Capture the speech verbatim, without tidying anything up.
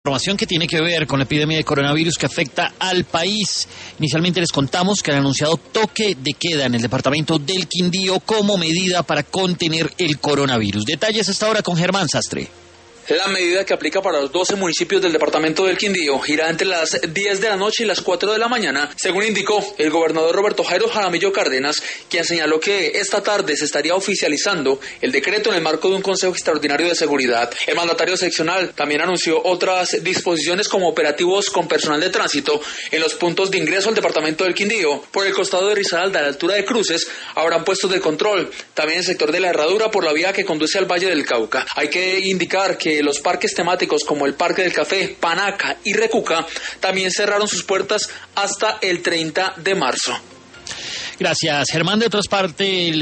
Información que tiene que ver con la epidemia de coronavirus que afecta al país. Inicialmente les contamos que han anunciado toque de queda en el departamento del Quindío como medida para contener el coronavirus. Detalles hasta ahora con Germán Sastre. La medida, que aplica para los doce municipios del departamento del Quindío, irá entre las diez de la noche y las cuatro de la mañana, según indicó el gobernador Roberto Jairo Jaramillo Cárdenas, quien señaló que esta tarde se estaría oficializando el decreto en el marco de un Consejo Extraordinario de Seguridad. El mandatario seccional también anunció otras disposiciones como operativos con personal de tránsito en los puntos de ingreso al departamento del Quindío. Por el costado de Risaralda, a la altura de Cruces, habrán puestos de control. También el sector de la Herradura por la vía que conduce al Valle del Cauca. Hay que indicar que los parques temáticos como el Parque del Café, Panaca y Recuca también cerraron sus puertas hasta el treinta de marzo. Gracias, Germán. De otras partes,